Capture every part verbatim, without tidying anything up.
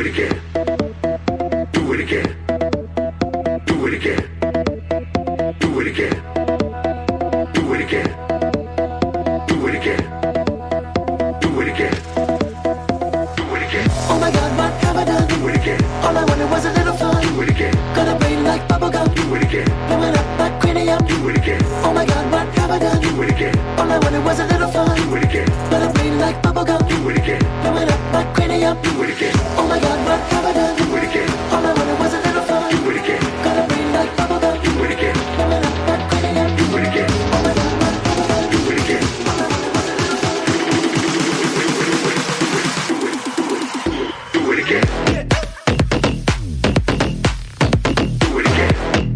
it again. Do it again. Do it again. Do it again. Do it again. Do it again. Do it again. Do it again. Oh my God, what have I done? Do it again. All I wanted was a little fun. Do it again. Got a brain like bubblegum. Do it again. Blowing up like cranium. Do it again. Oh my God, what have I done? Do it again. All I wanted was a little fun. Do it again. Got a brain like bubblegum. Do it again. Blowing up like cranium. Do it again. Oh my God, what have I done? Do it again. All I wanted was a little fun. Do it again. Got a brain like bubblegum. Do it again. Blowing up like cranium. Do it again. Oh my God, what have I done? Do it again. All I wanted was a little fun. Do it again. Do it again.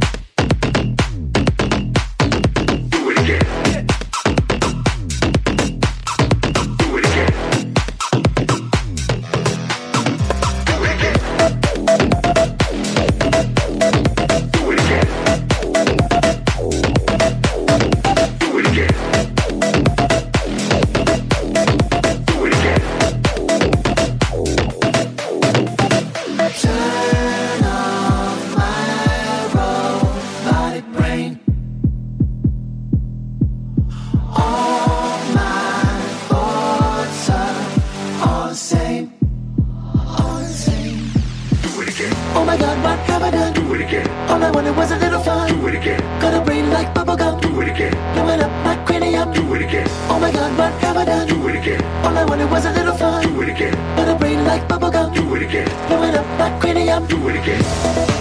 Do it again. Do it again. Do it again. Do it again. Do it again. Do it again. Turn off my robotic brain. All my thoughts are all the same. All the same. Do it again. Oh my God, what have I done? Do it again. All I wanted was a little fun. Do it again. Got a brain like bubblegum. Do it again. Blowing up like cranium. Do it again. Oh my God, what have I done? Do it again. All I wanted was a little fun. Do it again. Got a brain like bubblegum. Do it again. Blowing up like cranium. Do it again.